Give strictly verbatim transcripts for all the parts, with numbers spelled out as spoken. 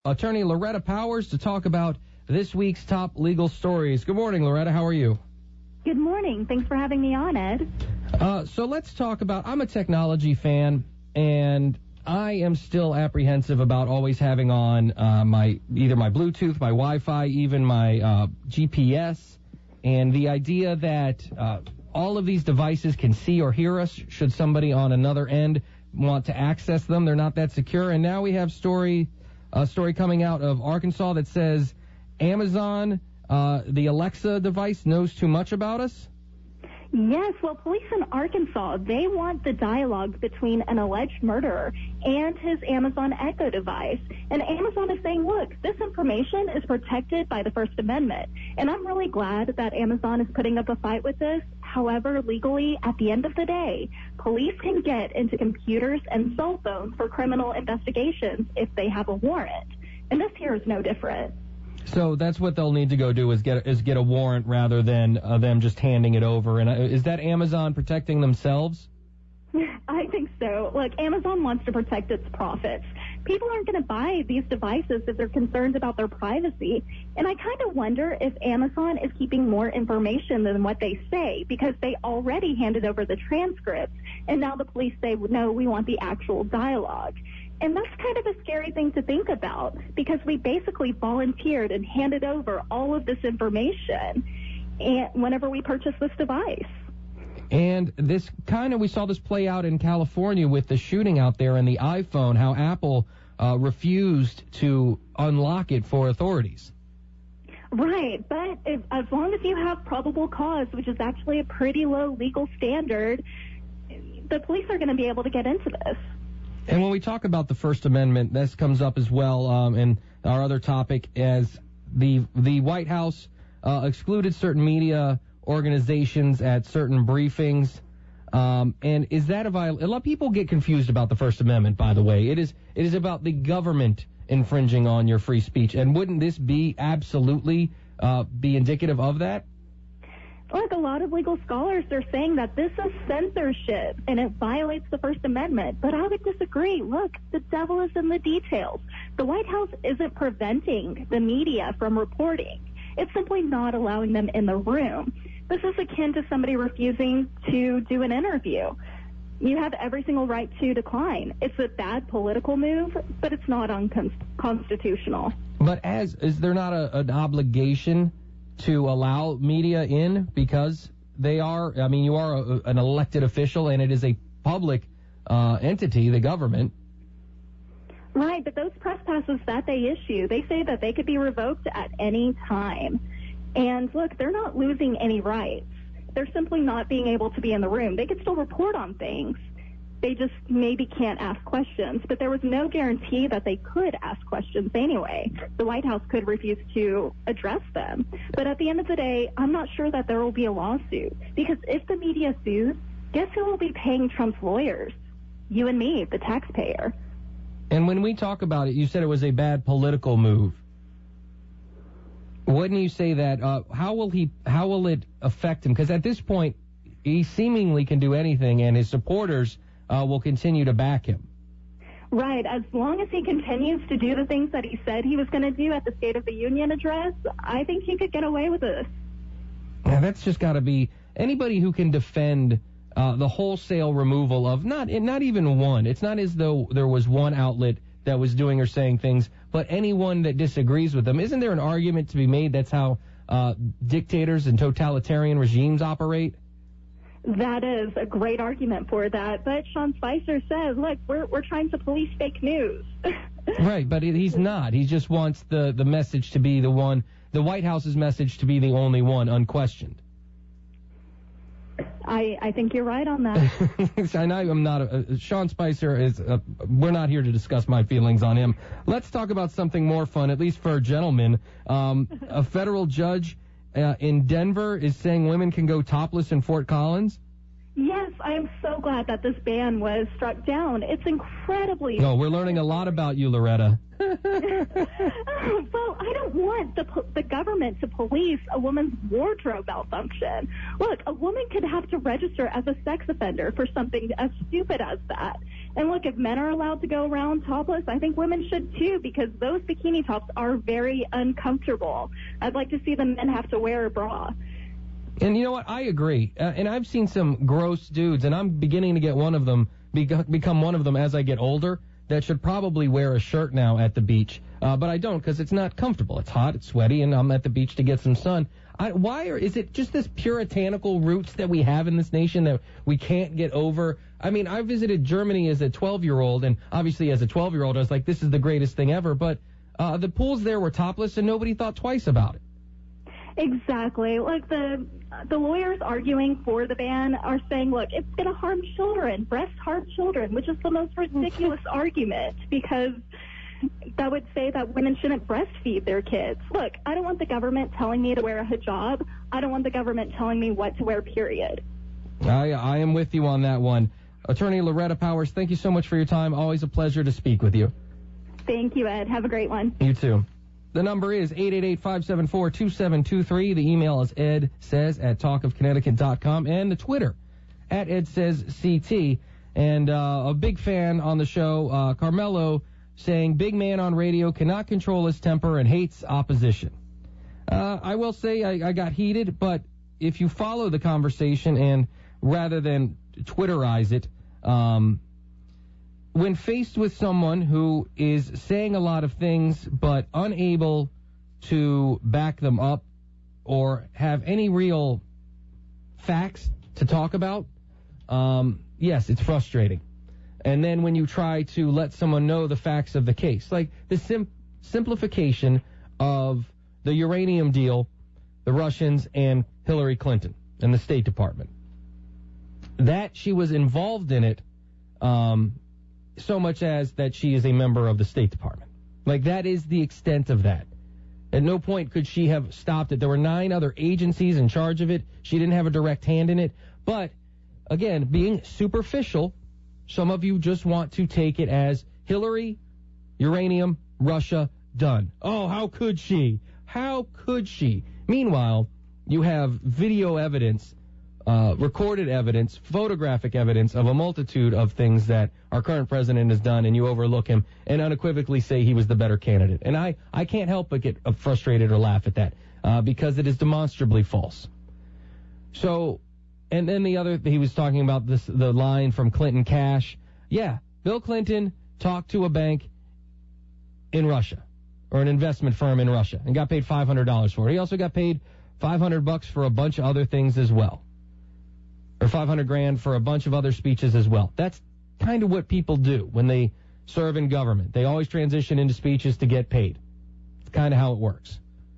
Attorney Loretta Powers to talk about this week's top legal stories. Good morning, Loretta. How are you? Good morning. Thanks for having me on, Ed. Uh, so let's talk about, I'm a technology fan, and I am still apprehensive about always having on uh, my either my Bluetooth, my Wi-Fi, even my uh, G P S, and the idea that uh, all of these devices can see or hear us should somebody on another end want to access them. They're not that secure. And now we have story a story coming out of Arkansas that says Amazon, uh, the Alexa device, knows too much about us. Yes, well, police in Arkansas, they want the dialogue between an alleged murderer and his Amazon Echo device. And Amazon is saying, look, this information is protected by the First Amendment. And I'm really glad that Amazon is putting up a fight with this. However, legally, at the end of the day, police can get into computers and cell phones for criminal investigations if they have a warrant. And this here is no different. So that's what they'll need to go do is get is get a warrant rather than uh, them just handing it over. And uh, is that Amazon protecting themselves? I think so. Look, Amazon wants to protect its profits. People aren't going to buy these devices if they're concerned about their privacy. And I kind of wonder if Amazon is keeping more information than what they say because they already handed over the transcripts. And now the police say, no, we want the actual dialogue. And that's kind of a scary thing to think about because we basically volunteered and handed over all of this information and whenever we purchased this device. And this kind of, we saw this play out in California with the shooting out there and the iPhone, how Apple uh, refused to unlock it for authorities. Right, but if, as long as you have probable cause, which is actually a pretty low legal standard, the police are going to be able to get into this. And when we talk about the First Amendment, this comes up as well um, in our other topic as the the White House uh, excluded certain media organizations at certain briefings. Um, and is that a violation? A lot of people get confused about the First Amendment, by the way. It is it is about the government infringing on your free speech. And wouldn't this be absolutely uh, be indicative of that? Look, a lot of legal scholars are saying that this is censorship and it violates the First Amendment. But I would disagree. Look, the devil is in the details. The White House isn't preventing the media from reporting. It's simply not allowing them in the room. This is akin to somebody refusing to do an interview. You have every single right to decline. It's a bad political move, but it's not unconstitutional. But as is there not a, an obligation to allow media in because they are, I mean, you are a, an elected official and it is a public uh, entity, the government. Right, but those press passes that they issue, they say that they could be revoked at any time. And look, they're not losing any rights. They're simply not being able to be in the room. They could still report on things. They just maybe can't ask questions. But there was no guarantee that they could ask questions anyway. The White House could refuse to address them. But at the end of the day, I'm not sure that there will be a lawsuit. Because if the media sues, guess who will be paying Trump's lawyers? You and me, the taxpayer. And when we talk about it, you said it was a bad political move. Wouldn't you say that? Uh, how will he? How will it affect him? Because at this point, he seemingly can do anything, and his supporters uh, will continue to back him. Right. As long as he continues to do the things that he said he was going to do at the State of the Union address, I think he could get away with this. Now, that's just got to be anybody who can defend uh, the wholesale removal of not not even one. It's not as though there was one outlet that was doing or saying things, but anyone that disagrees with them. Isn't there an argument to be made that's how uh, dictators and totalitarian regimes operate? That is a great argument for that. But Sean Spicer says, look, we're we're trying to police fake news. Right, but he's not. He just wants the, the message to be the one, the White House's message to be the only one, unquestioned. I, I think you're right on that. I know I'm not. A, Sean Spicer is. A, we're not here to discuss my feelings on him. Let's talk about something more fun, at least for a gentleman. Um, a federal judge uh, in Denver is saying women can go topless in Fort Collins. Yes, I am so glad that this ban was struck down. It's incredibly... No, we're learning a lot about you, Loretta. Well, I don't want the the government to police a woman's wardrobe malfunction. Look, a woman could have to register as a sex offender for something as stupid as that. And look, if men are allowed to go around topless, I think women should too, because those bikini tops are very uncomfortable. I'd like to see the men have to wear a bra. And you know what? I agree. Uh, and I've seen some gross dudes, and I'm beginning to get one of them, be- become one of them as I get older, that should probably wear a shirt now at the beach. Uh, but I don't, because it's not comfortable. It's hot, it's sweaty, and I'm at the beach to get some sun. I, why are, is it just this puritanical roots that we have in this nation that we can't get over? I mean, I visited Germany as a twelve-year-old, and obviously as a twelve-year-old, I was like, this is the greatest thing ever. But uh, the pools there were topless, and nobody thought twice about it. Exactly. Look, the the lawyers arguing for the ban are saying, look, it's going to harm children, breast harm children, which is the most ridiculous argument, because that would say that women shouldn't breastfeed their kids. Look, I don't want the government telling me to wear a hijab. I don't want the government telling me what to wear, period. I, I am with you on that one. Attorney Loretta Powers, thank you so much for your time. Always a pleasure to speak with you. Thank you, Ed. Have a great one. You too. The number is eight eight eight, five seven four, two seven two three. The email is edsays at talk of connecticut dot com. And the Twitter, at edsaysct. And uh, a big fan on the show, uh, Carmelo, saying, big man on radio cannot control his temper and hates opposition. Uh, I will say I, I got heated, but if you follow the conversation and rather than Twitterize it, um, when faced with someone who is saying a lot of things but unable to back them up or have any real facts to talk about, um, yes, it's frustrating. And then when you try to let someone know the facts of the case, like the sim- simplification of the uranium deal, the Russians and Hillary Clinton and the State Department, that she was involved in it, um, so much as that she is a member of the State Department. Like, that is the extent of that. At no point could she have stopped it. There were nine other agencies in charge of it. She didn't have a direct hand in it. But, again, being superficial, some of you just want to take it as Hillary, uranium, Russia, done. Oh, how could she? How could she? Meanwhile, you have video evidence, Uh, recorded evidence, photographic evidence of a multitude of things that our current president has done, and you overlook him and unequivocally say he was the better candidate. And I, I can't help but get frustrated or laugh at that uh, because it is demonstrably false. So, and then the other, he was talking about this, the line from Clinton Cash. Yeah, Bill Clinton talked to a bank in Russia or an investment firm in Russia and got paid five hundred dollars for it. He also got paid five hundred bucks for a bunch of other things as well. Or five hundred grand for a bunch of other speeches as well. That's kind of what people do when they serve in government. They always transition into speeches to get paid. It's kind of how it works.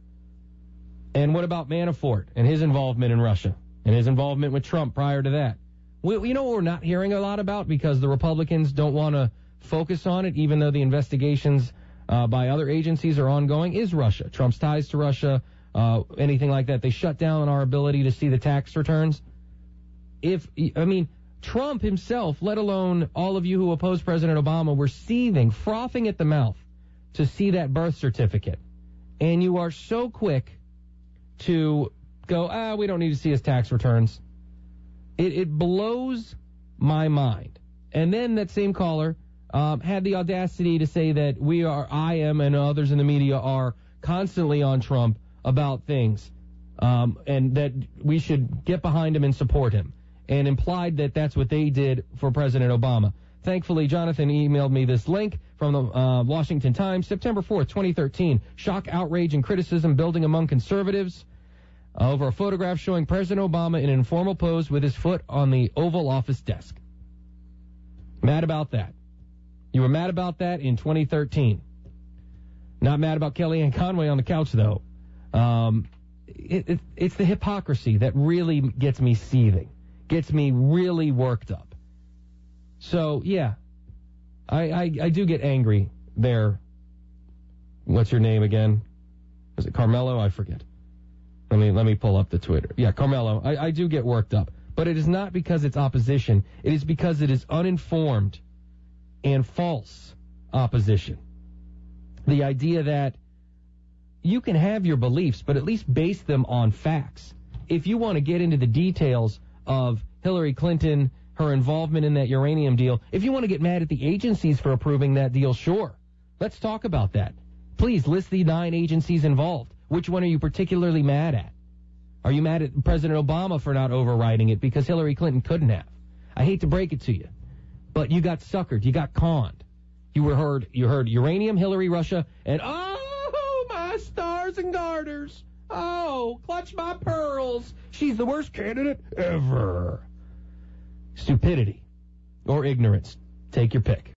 And what about Manafort and his involvement in Russia and his involvement with Trump prior to that? We, you know what we're not hearing a lot about because the Republicans don't want to focus on it, even though the investigations uh, by other agencies are ongoing, is Russia. Trump's ties to Russia, uh, anything like that. They shut down our ability to see the tax returns. If, I mean, Trump himself, let alone all of you who oppose President Obama, were seething, frothing at the mouth to see that birth certificate. And you are so quick to go, ah, we don't need to see his tax returns. It, it blows my mind. And then that same caller um, had the audacity to say that we are, I am, and others in the media are constantly on Trump about things, um, and that we should get behind him and support him. And implied that that's what they did for President Obama. Thankfully, Jonathan emailed me this link from the uh, Washington Times, September fourth, twenty thirteen. Shock, outrage, and criticism building among conservatives uh, over a photograph showing President Obama in an informal pose with his foot on the Oval Office desk. Mad about that. You were mad about that in twenty thirteen. Not mad about Kellyanne Conway on the couch, though. Um, it, it, it's the hypocrisy that really gets me seething. Gets me really worked up. So, yeah, I, I I do get angry there. What's your name again? Was it Carmelo? I forget. Let me let me pull up the Twitter. Yeah, Carmelo. I, I do get worked up. But it is not because it's opposition. It is because it is uninformed and false opposition. The idea that you can have your beliefs, but at least base them on facts. If you want to get into the details of Hillary Clinton, her involvement in that uranium deal, if you want to get mad at the agencies for approving that deal, sure. Let's talk about that. Please list the nine agencies involved. Which one are you particularly mad at? Are you mad at President Obama for not overriding it because Hillary Clinton couldn't have? I hate to break it to you, but you got suckered. You got conned. You were heard. You heard uranium, Hillary, Russia, and oh, my stars and garters. Oh, clutch my pearls. She's the worst candidate ever. Stupidity or ignorance. Take your pick.